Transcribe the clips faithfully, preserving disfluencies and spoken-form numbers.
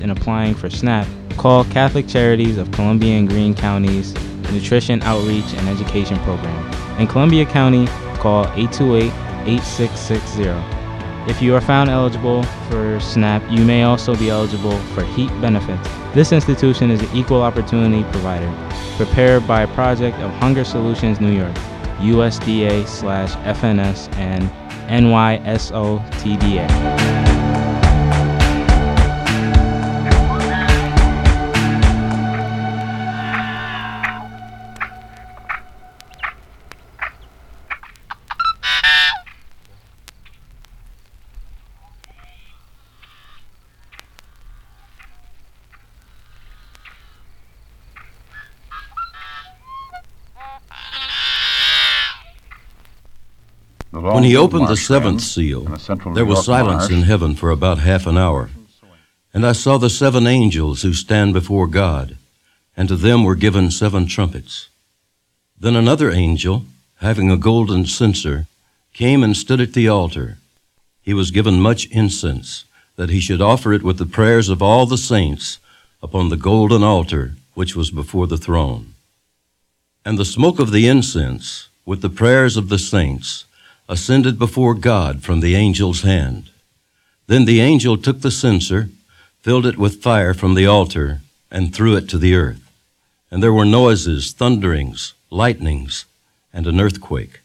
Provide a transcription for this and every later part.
in applying for SNAP, call Catholic Charities of Columbia and Greene Counties Nutrition Outreach and Education Program. In Columbia County, call eight two eight, eight six six zero. If you are found eligible for SNAP, you may also be eligible for HEAP benefits. This institution is an equal opportunity provider, prepared by Project of Hunger Solutions New York, U S D A slash F N S and N Y S O T D A. When he opened the seventh seal, there was silence in heaven for about half an hour. And I saw the seven angels who stand before God, and to them were given seven trumpets. Then another angel, having a golden censer, came and stood at the altar. He was given much incense, that he should offer it with the prayers of all the saints upon the golden altar which was before the throne. And the smoke of the incense, with the prayers of the saints, ascended before God from the angel's hand. Then the angel took the censer, filled it with fire from the altar, and threw it to the earth. And there were noises, thunderings, lightnings, and an earthquake.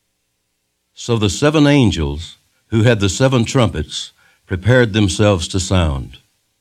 So the seven angels, who had the seven trumpets, prepared themselves to sound.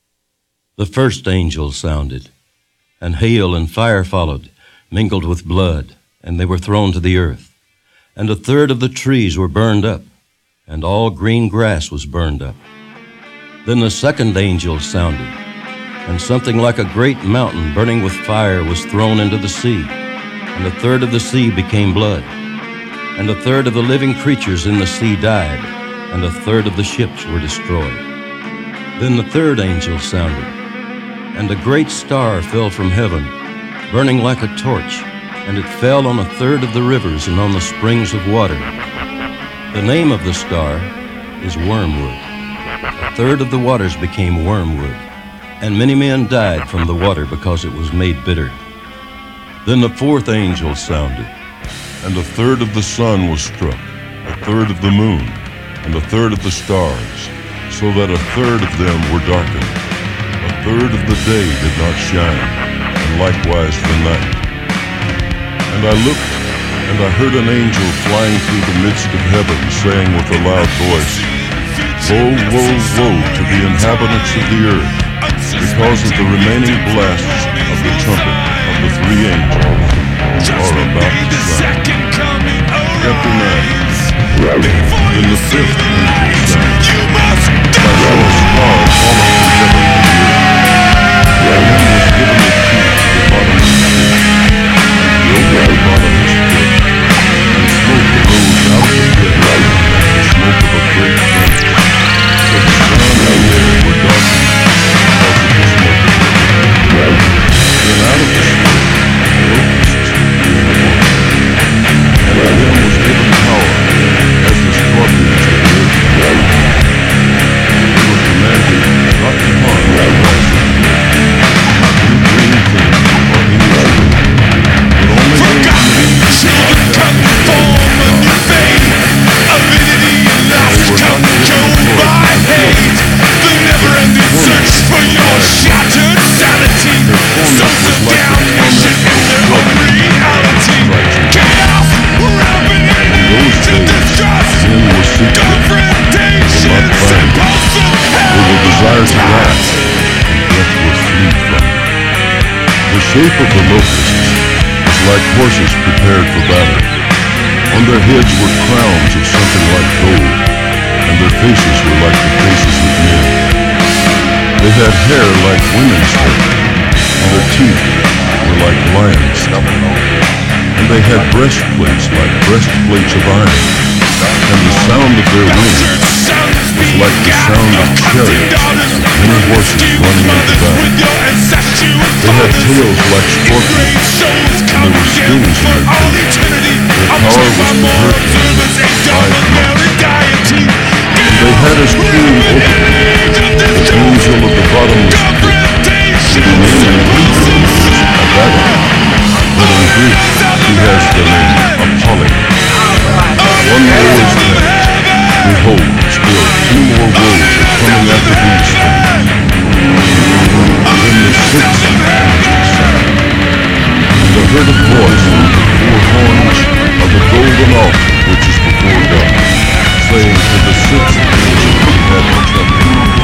The first angel sounded, and hail and fire followed, mingled with blood, and they were thrown to the earth. And a third of the trees were burned up, and all green grass was burned up. Then the second angel sounded, and something like a great mountain burning with fire was thrown into the sea, and a third of the sea became blood. And a third of the living creatures in the sea died, and a third of the ships were destroyed. Then the third angel sounded, and a great star fell from heaven, burning like a torch, and it fell on a third of the rivers and on the springs of water. The name of the star is Wormwood. A third of the waters became wormwood, and many men died from the water because it was made bitter. Then the fourth angel sounded, and a third of the sun was struck, a third of the moon, and a third of the stars, so that a third of them were darkened. A third of the day did not shine, and likewise the night. And I looked, and I heard an angel flying through the midst of heaven, saying with a loud voice, Woe, woe, woe to the inhabitants of the earth, because of the remaining blasts of the trumpet of the three angels who are about to sound. Chapter nine. Then the fifth angel sounded, and I saw a star falling from heaven to the earth. To him was given the key to the bottomless pit. He opened the bottomless pit, and smoke arose out of the pit, like the smoke of a great furnace. So the sun and the air were darkened because of the smoke of the pit. Then out of the smoke, locusts came forth, and to them was given power, as the scorpions of the earth. They were commanded not to harm the grass of the earth, any green thing, or any tree. Forgotten children come form a new faith. Avidity and lust come controlled by hate. The never-ending search for your shattered sanity. Souls of damnation in their own reality. Chaos, rampant to distrust. Confrontations, impulsive hell. They will desire to laugh, and death will flee from them. The shape of the locusts like horses prepared for battle. On their heads were crowns of something like gold, and their faces were like the faces of men. They had hair like women's hair, and their teeth were like lions' and they had breastplates like breastplates of iron, and the sound of their wings was like the sound of chariots, many horses running into battle. They had tails like scorpions, and there were stings in their tails. Their power was to hurt them with five months. And they had as king over them the angel of the bottomless pit, the mountain which is before God, saying to the sixth angel he had the trumpet,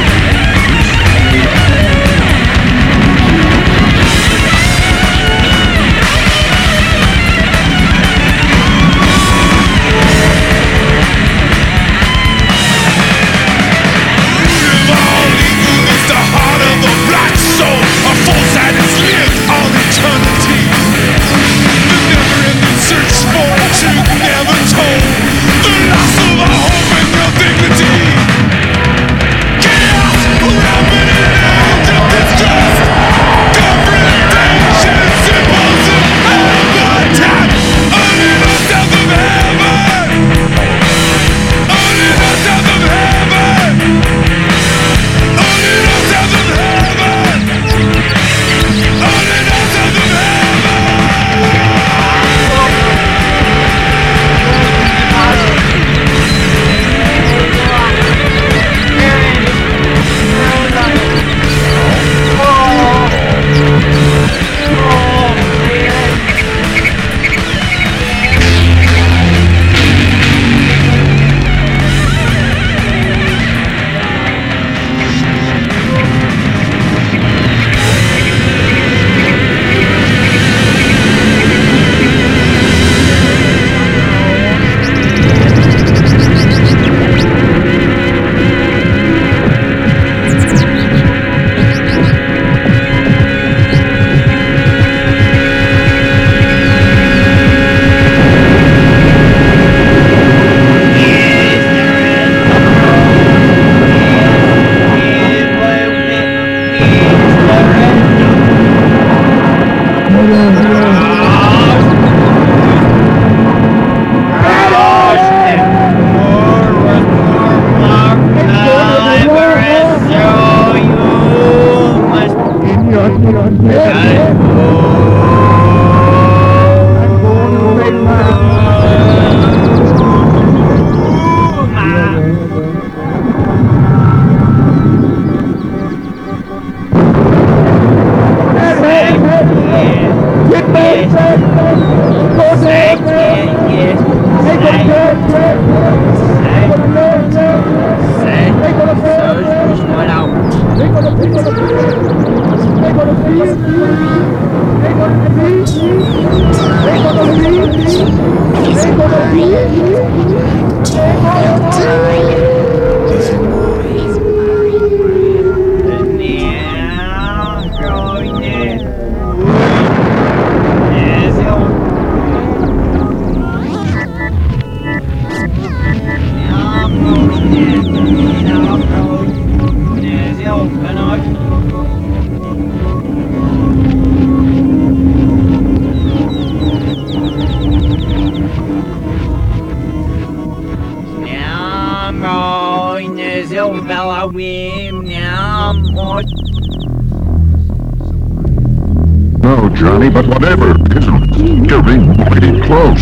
No, Johnny, but whatever it is, it's getting mighty close.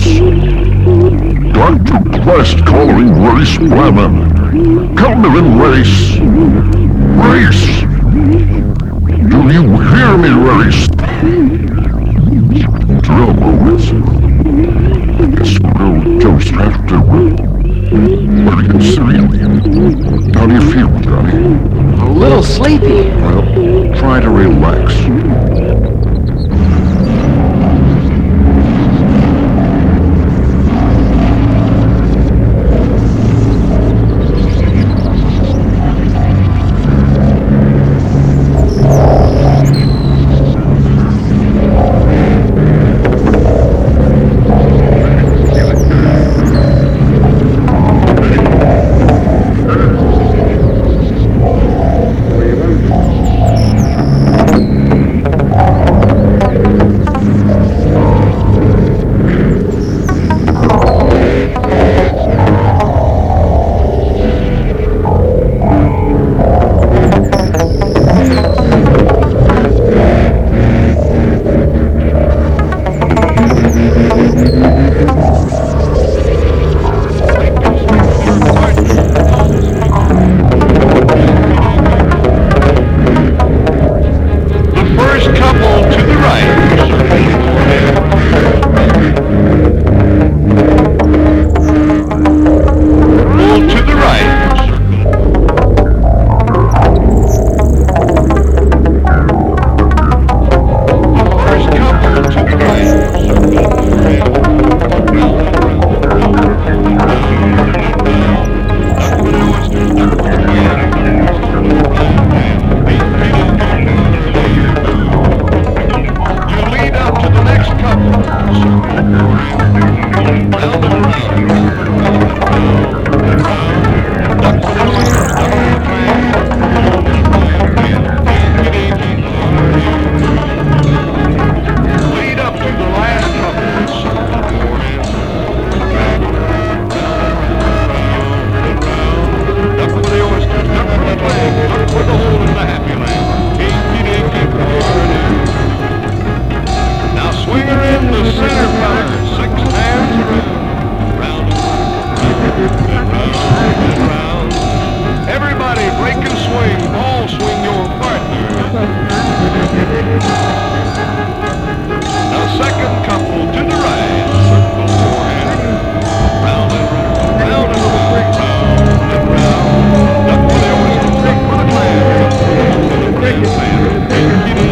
Got to quest calling Race Blemon. Calvin Race. Race. Do you hear me, Race? Drill moments. I guess we'll just have to worry and see. How do you feel, Johnny? A little sleepy. Well, try to relax.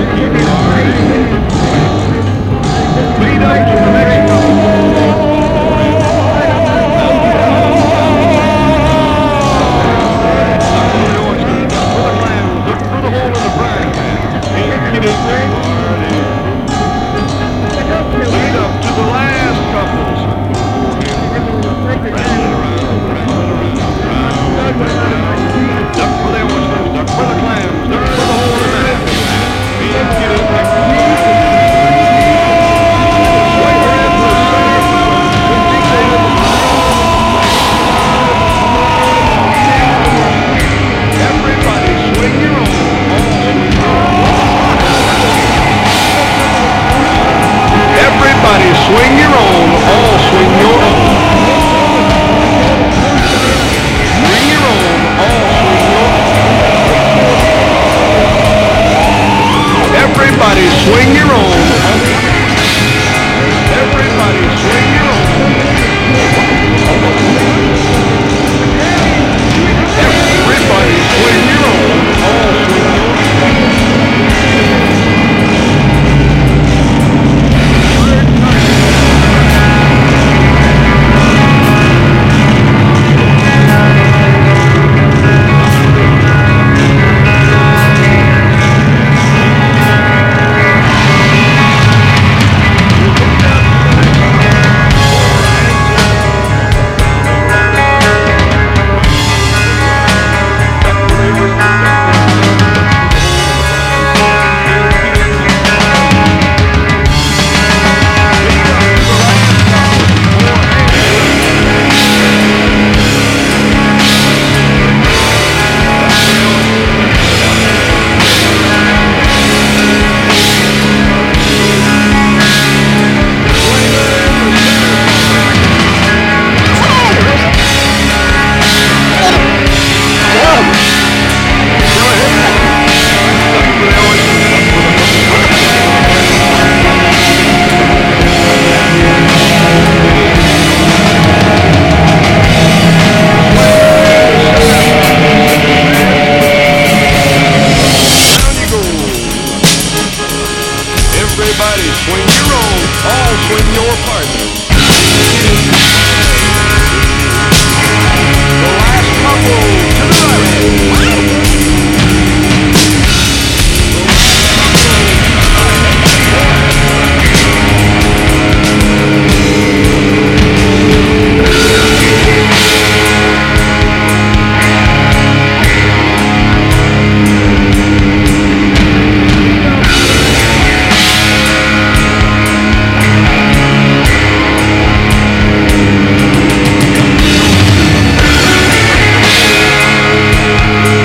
Thank you.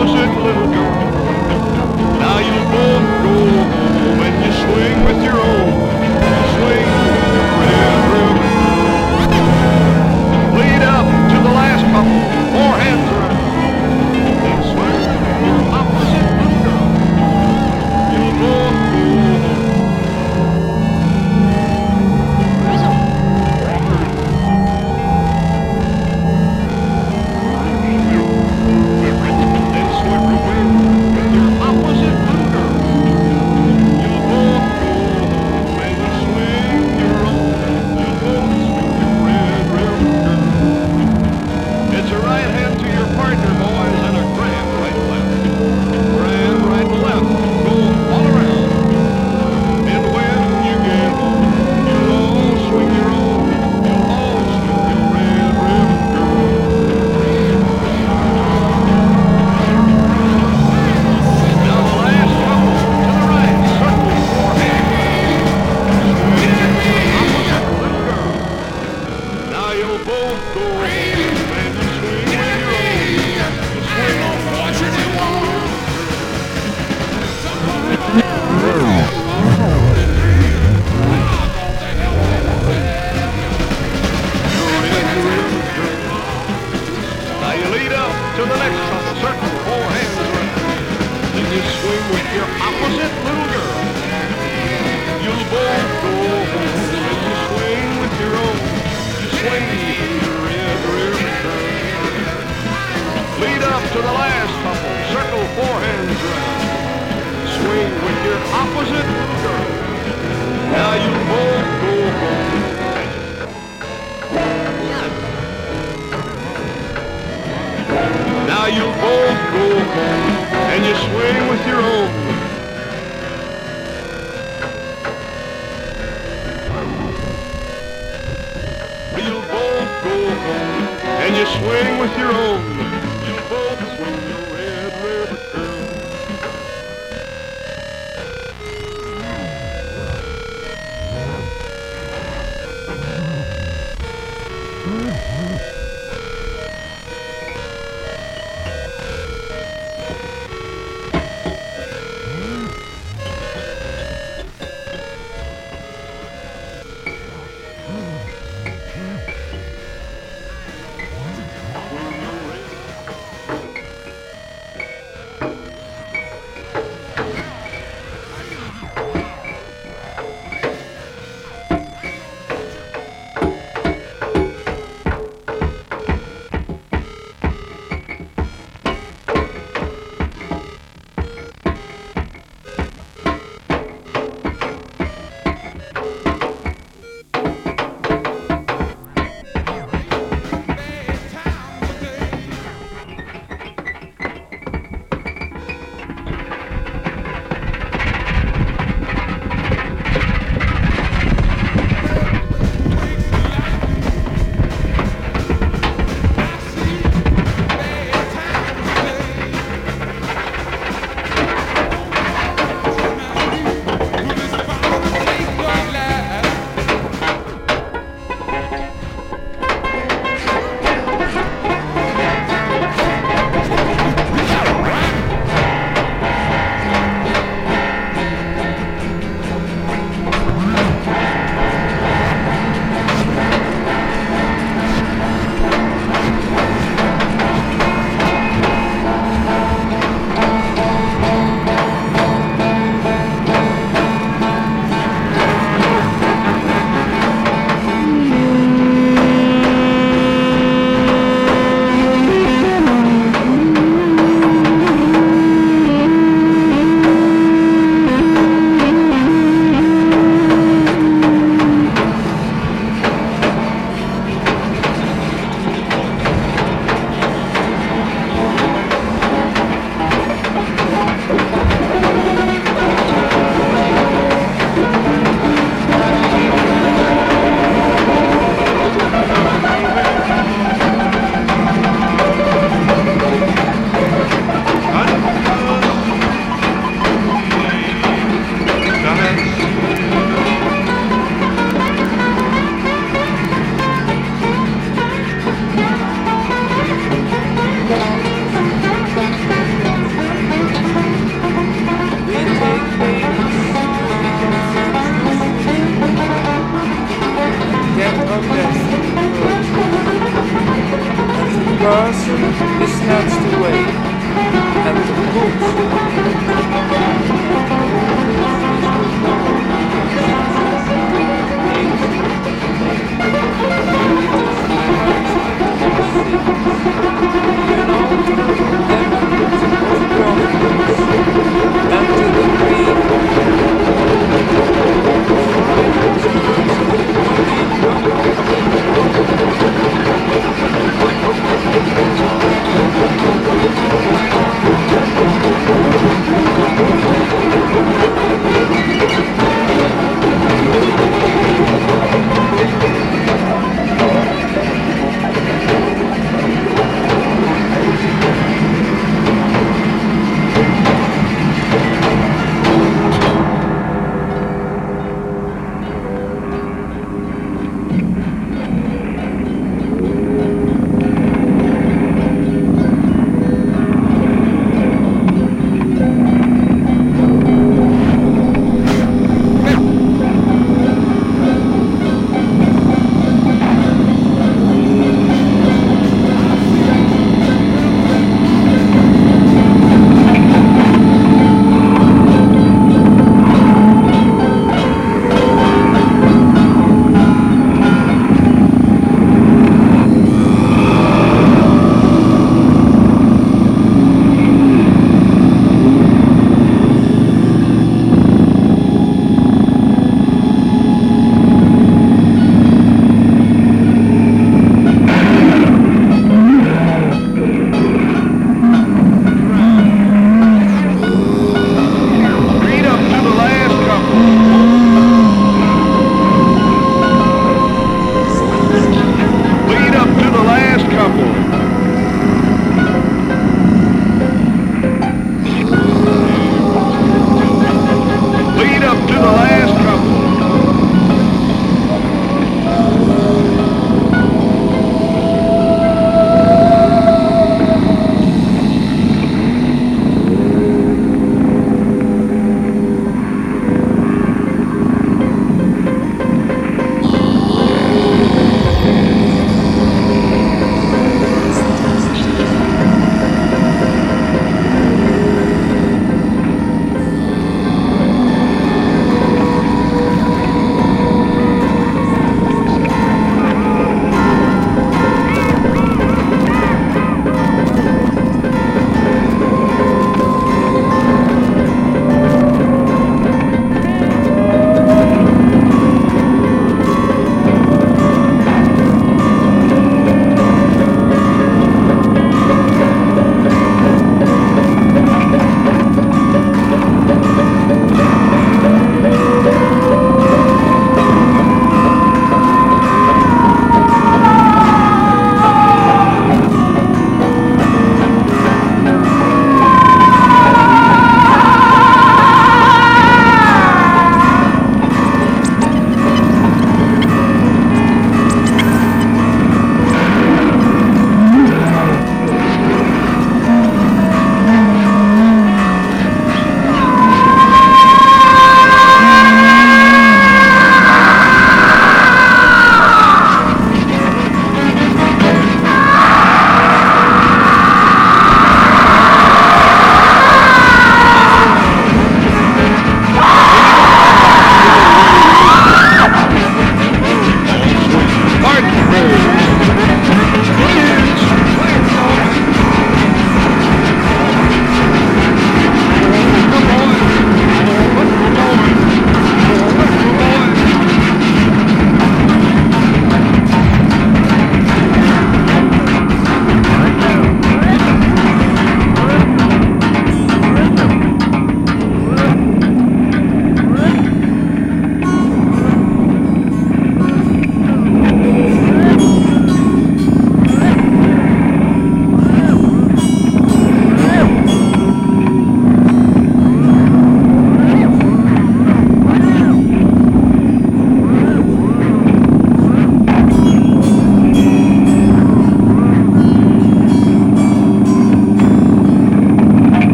opposite little girl. Now you both go home and you swing with your own. You swing with your red ribbon. Lead up to the last couple, four hands around. Then swing with your opposite little girl. You'll both go home. Then swing away with your opposite little girl. You'll both go home and you swing your own. You'll both swing your red ribbon girl. It's a right hand to your partner, boys, and a grand right left. Grand right left. Go all around. And when you get home, you'll all swing your own. You'll all swing your red ribbon girl. Now the last couple to the right. Circle four hands. Swing opposite little girl. Now you'll both go home and you swing with your own. You swing on what you want. Now you lead up to the next couple. Circle four hands around. Then you swing with your opposite little girl. You'll both go home and you swing with your own. You swing with your red ribbon girl. Lead up to the last couple. Circle four hands around. Swing with your opposite little girl. Now you both go home. Now you both go home and you swing with your own. You'll both go home and you swing with your own. You'll both swing your red ribbon girl. Swing your red person is snatched away at the Thank you.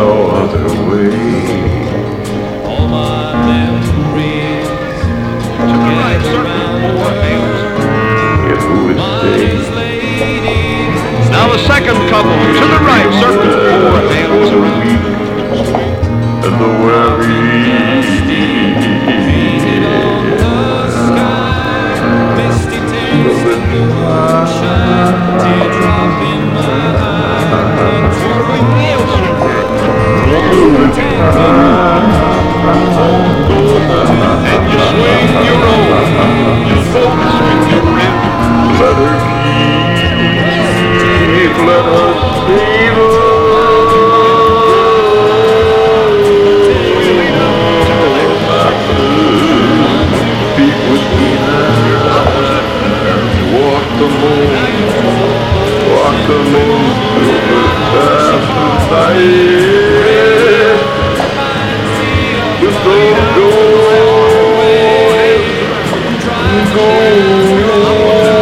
no other way. All my memories together around her. If who would stay? Now the second couple to the right, circle four hands around. And the worry Painted on the sky, misty taste of moonshine, teardrop in my eye, twirling the ocean, And you swing your own, you focus with your rib. let her keep, let her save her. Speak with me now. Walk the moon, walk the moon through the past of night. With those doors, go.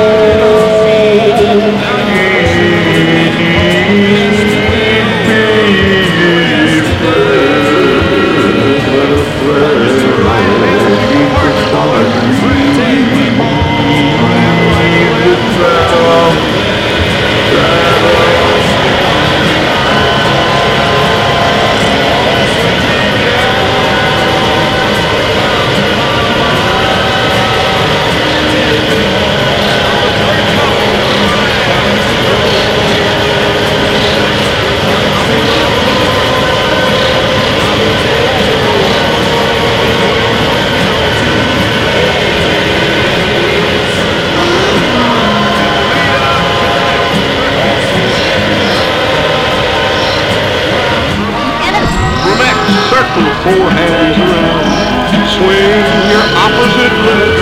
Four hands around, swing your opposite leg.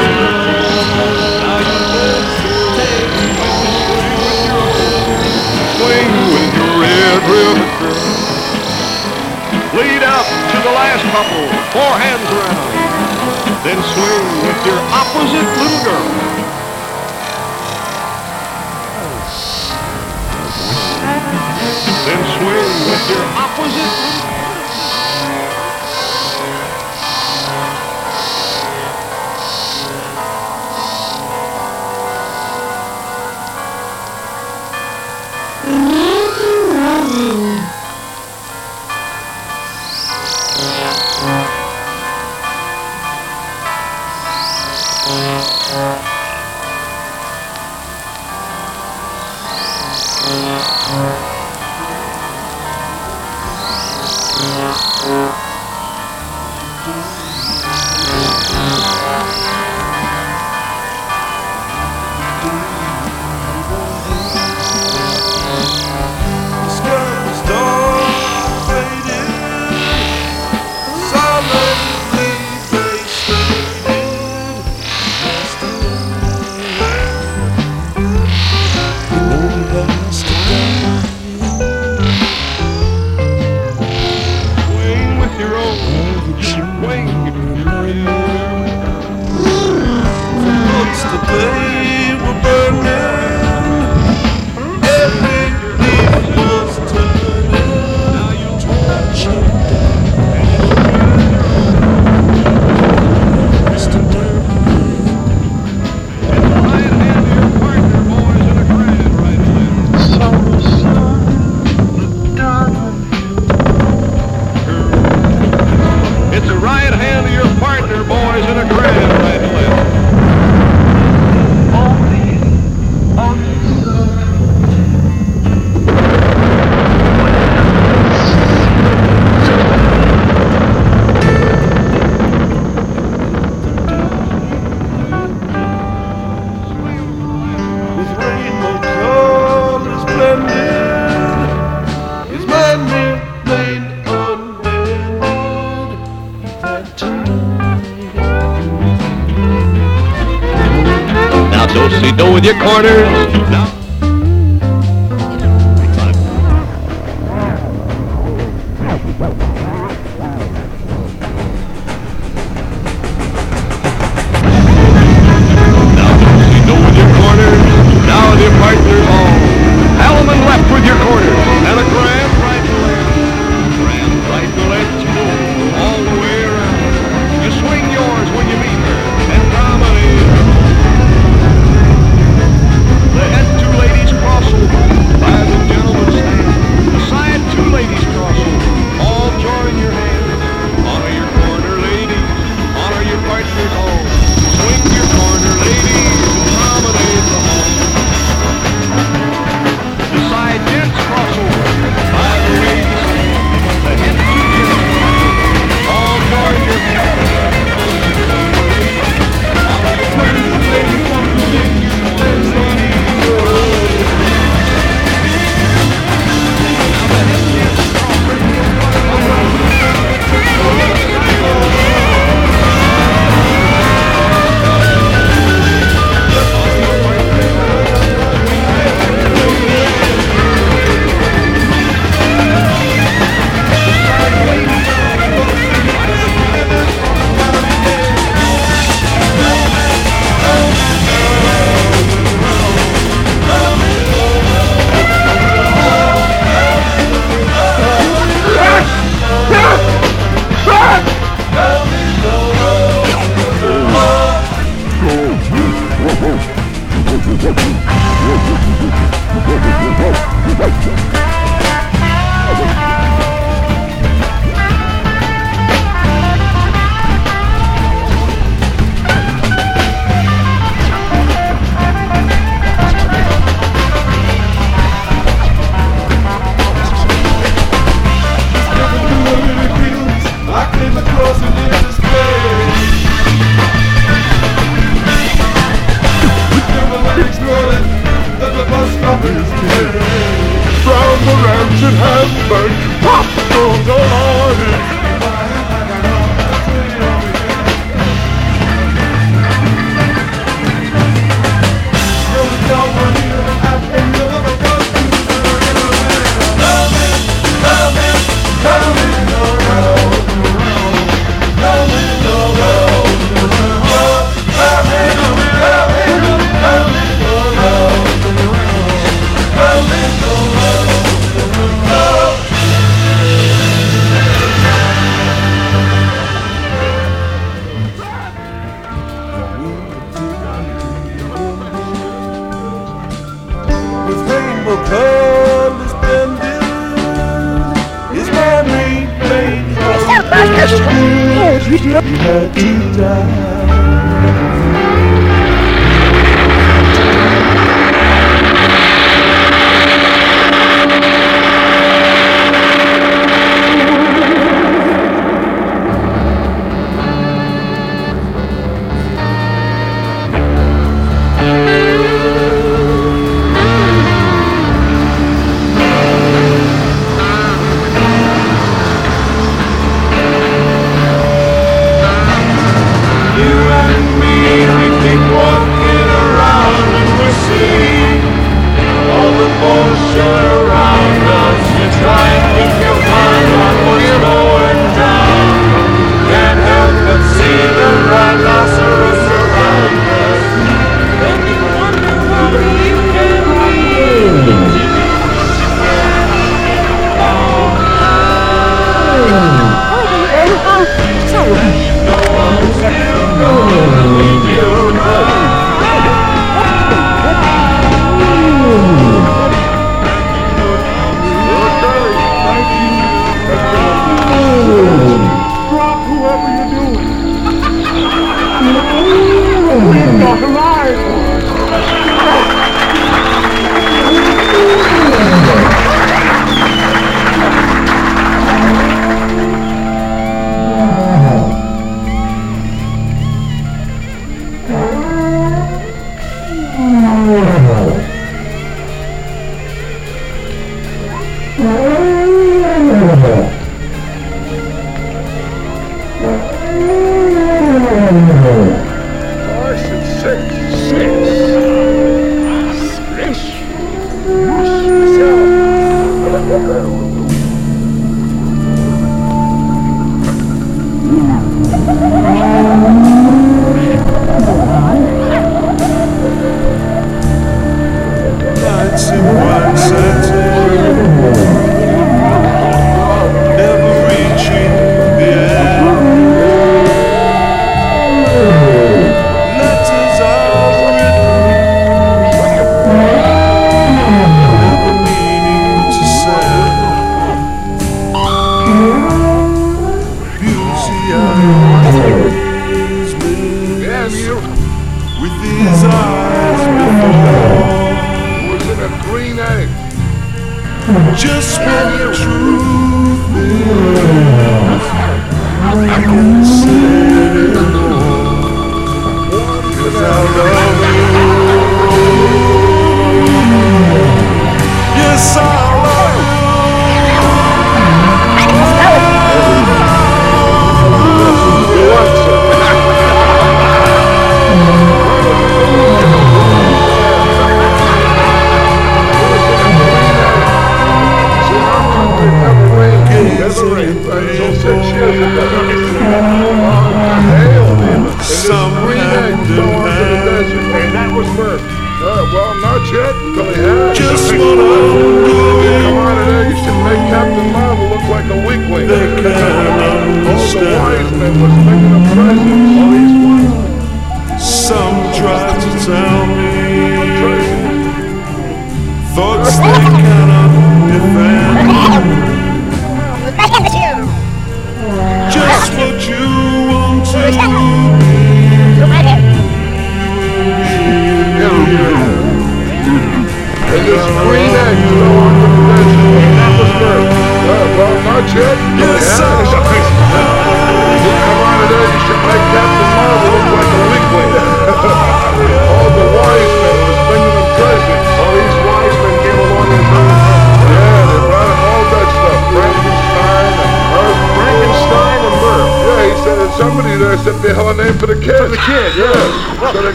Swing with your red ribbon. Lead up to the last couple, four hands around. Then swing with your opposite little girl. Then swing with your opposite little girl. Do-si-do with your corners. Now. Now do-si-do with your corners. Now with your partners all. Hellman left with your corners. And a grand right to left. Grand Yes, yes, he had to die.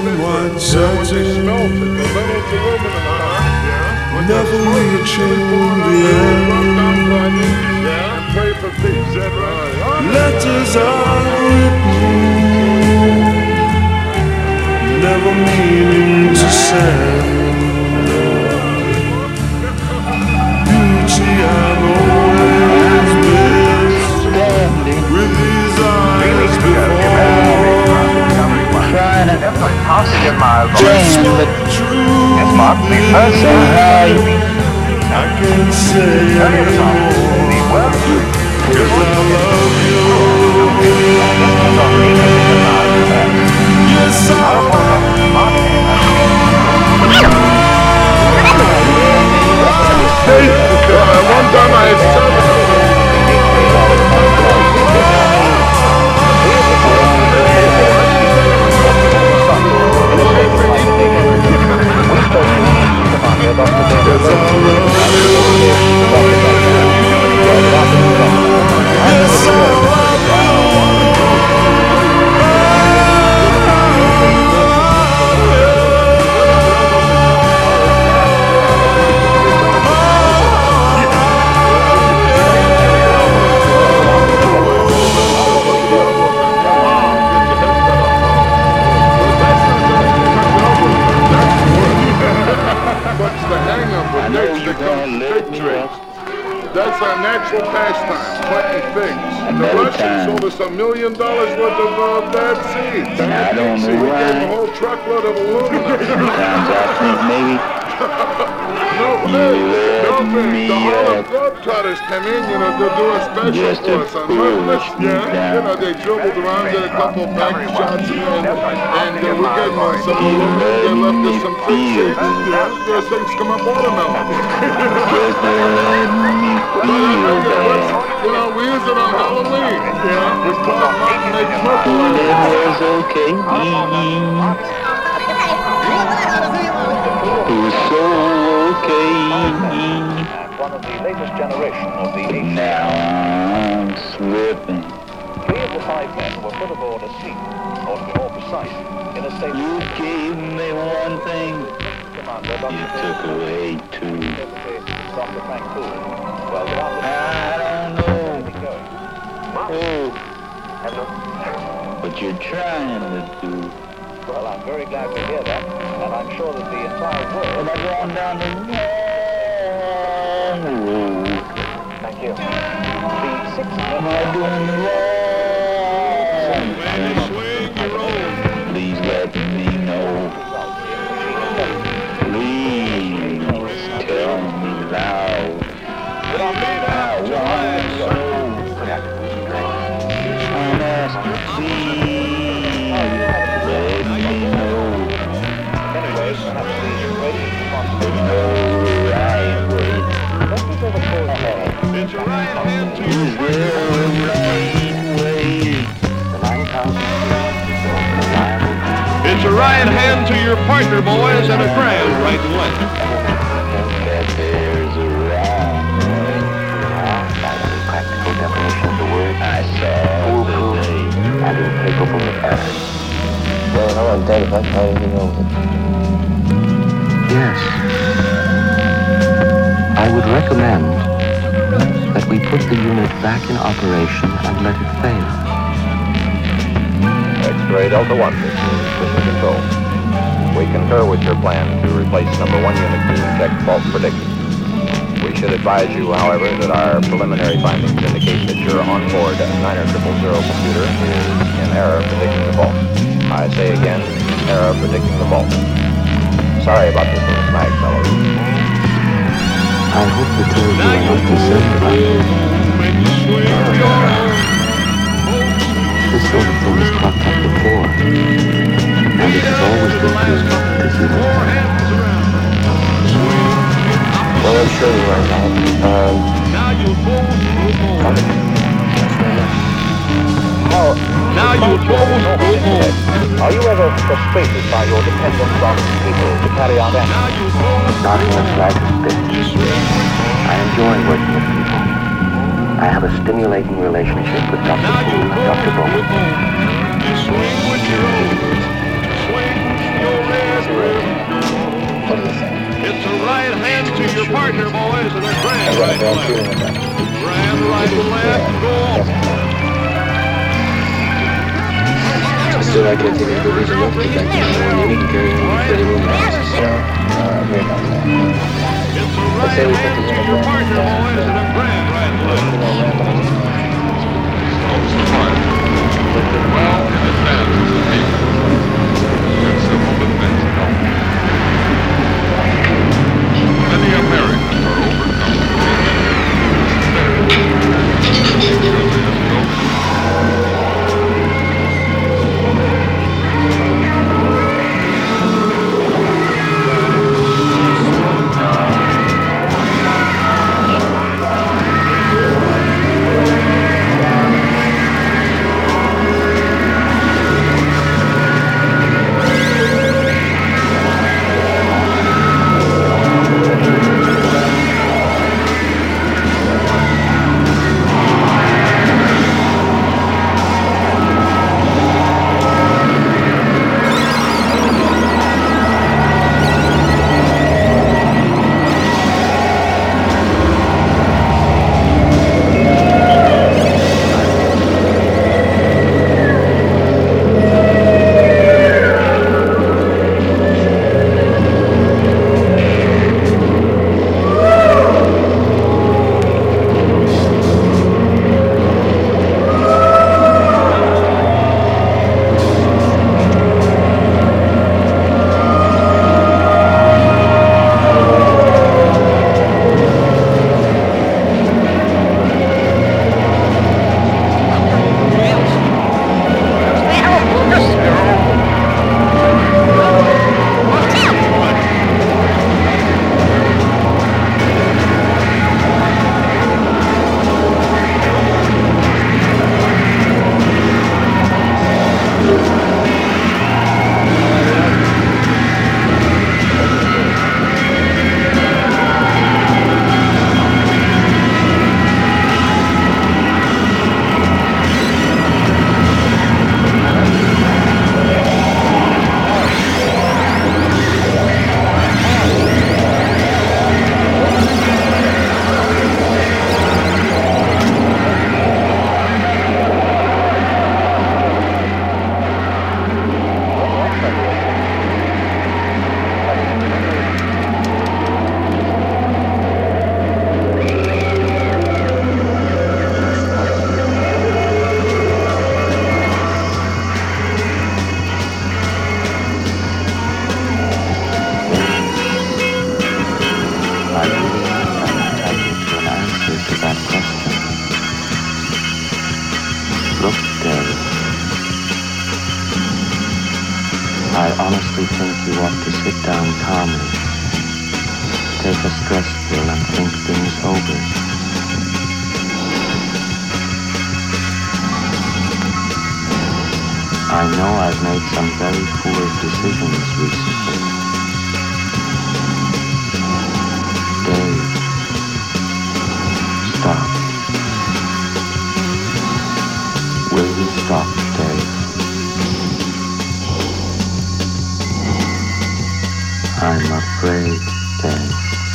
one certain, never reaching the end. Letters are written, never meaning to send. Beauty I've always missed, with these eyes before. Trying to Just what true I can say anymore, 'cause I love you. Yes, I One time I had seven. That's our natural pastime, planting figs. The Russians sold us a million dollars worth of uh, bad seeds. I don't know We why. gave a whole truckload of aluminum. Sometimes I think maybe No, Vic, no, Vic. The Harlem Globetrotters come in, you know, to do a special Just for a us on foolish Memphis. Yeah, down. you know, they dribbled around, did a couple of back shots, and, and, and uh, we gave them uh, some aluminum. They left us some fig seeds. Yeah, those things come up watermelon. just let me feel that. You know, we use it on Halloween. Yeah, we call it Mountain Lake Smoker. It was okay. It was so okay. One of the latest generation of the H. Now I'm slipping. Three of the five men were put aboard asleep, or to be more precise, in a state You of gave me one thing, commander, you took away two. Doctor Frank Poole. Well, the officer I don't know going. oh, what you're trying to do. Well, I'm very glad to hear that, and I'm sure that the entire world... Am I going down the wrong road? Thank you. The six... Am I doing the wrong thing? Please let me know. Please tell me loud. I want so. I'm asking, please let me know. Anyway, perhaps the greatest The responsibility... right way. Let me go before ahead. It's a right hand to Is there a right way? The nine thousand reliable... It's a right hand to your partner, boys, and a grand right and left. That there's a wrong way. By any practical definition of the word, I saw today. and incapable of error. Well, no one dead, but how do you know it? Yes. I would recommend that we put the unit back in operation and let it fail. X-ray Delta One, this is Mission Control. We concur with your plan to replace number one unit to check false predictions. We should advise you, however, that our preliminary findings indicate that your onboard nine zero zero zero computer is in error predicting the fault. I say again, error predicting the fault. Sorry about this little snag, fellows. I hope the two of you are not concerned about it. This sort of thing has cropped up before, and it has always been used to human error. Well, I'm sure you're right now. Um, How, now you Are you ever frustrated by your dependence on people to carry out actions? Not in the slightest bit. I enjoy working with people. I have a stimulating relationship with Doctor Poole and Doctor Bowman. right hand to your partner, boys, and a grand right to left. Grand right to left, go off. Still, I can't think of a good reason not to get back to the one. We can carry on with pretty woman. It's a right hand to your partner, boys, and a grand right to left. Well, in advance of the meeting, and civil defense help. Many Americans are overcome I honestly think you ought to sit down calmly, take a stress pill and think things over. I know I've made some very poor decisions recently. Dave, stop. Will you stop, Dave? I'm afraid, Dave.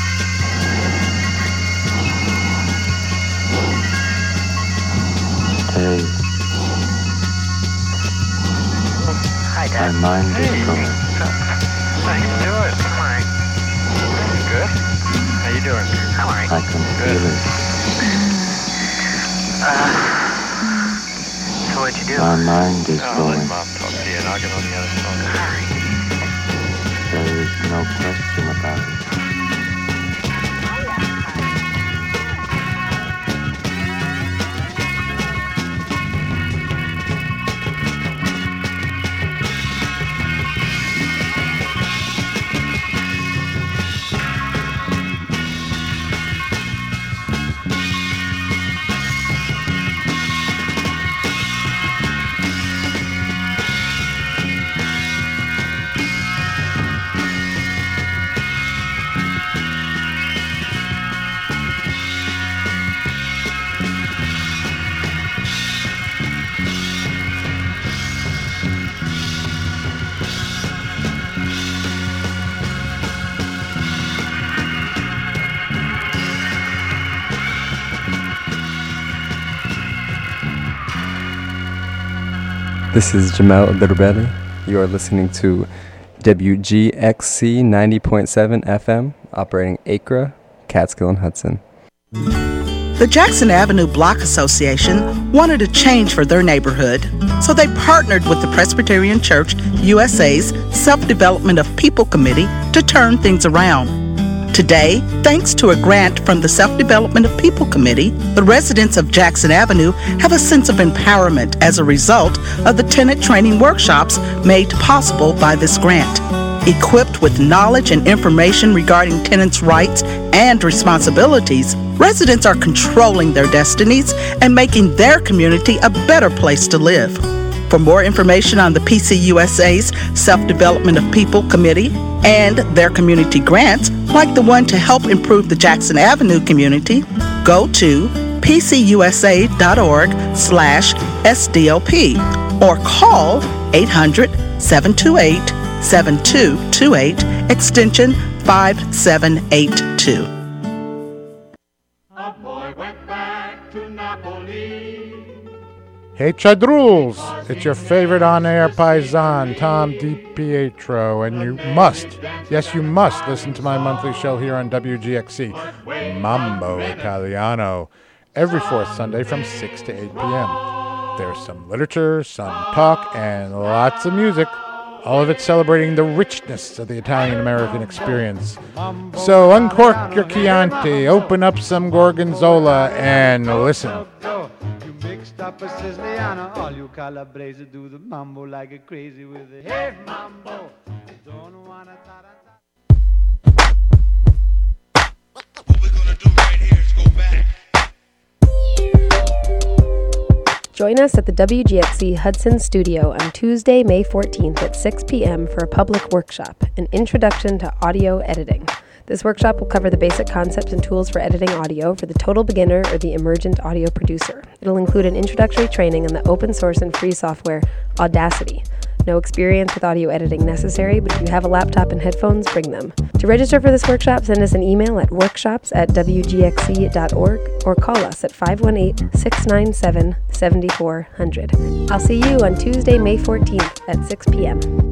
Dave. Hi, Dad. My mind hey. is going. Nice to do it. I'm alright. Good? How you doing? I'm alright. I can Good. feel it. Uh, so what'd you do? My mind is oh, going. Let Mom talk to you and I'll get on the other phone. Alright. There is no question about it. This is Jamal Berbeli. You are listening to W G X C ninety point seven F M, operating Acra, Catskill, and Hudson. The Jackson Avenue Block Association wanted a change for their neighborhood, so they partnered with the Presbyterian Church U S A's Self-Development of People Committee to turn things around. Today, thanks to a grant from the Self-Development of People Committee, the residents of Jackson Avenue have a sense of empowerment as a result of the tenant training workshops made possible by this grant. Equipped with knowledge and information regarding tenants' rights and responsibilities, residents are controlling their destinies and making their community a better place to live. For more information on the P C U S A's Self-Development of People Committee and their community grants, like the one to help improve the Jackson Avenue community, go to p c u s a dot org slash S D L P or call eight hundred, seven two eight, seven two two eight, extension five seven eight two. A boy went back to Napoli. Hey Chadruls, it's your favorite on-air paisan, Tom DiPietro, and you must, yes you must, listen to my monthly show here on W G X C, Mambo Italiano, every fourth Sunday from six to eight p.m. There's some literature, some talk, and lots of music, all of it celebrating the richness of the Italian-American experience. So uncork your Chianti, open up some Gorgonzola, and listen. Mixed up a Siciliano, all you Calabrese do the mambo like a crazy with it. Hey mambo, don't wanna ta-da-ta. What we're gonna do right here is go back. Join us at the W G X C Hudson Studio on Tuesday, May fourteenth at six p.m. for a public workshop, an introduction to audio editing. This workshop will cover the basic concepts and tools for editing audio for the total beginner or the emergent audio producer. It'll include an introductory training on the open source and free software Audacity. No experience with audio editing necessary, but if you have a laptop and headphones, bring them. To register for this workshop, send us an email at workshops at w g x c dot org or call us at five one eight, six nine seven, seven four zero zero. I'll see you on Tuesday, May fourteenth at six p.m.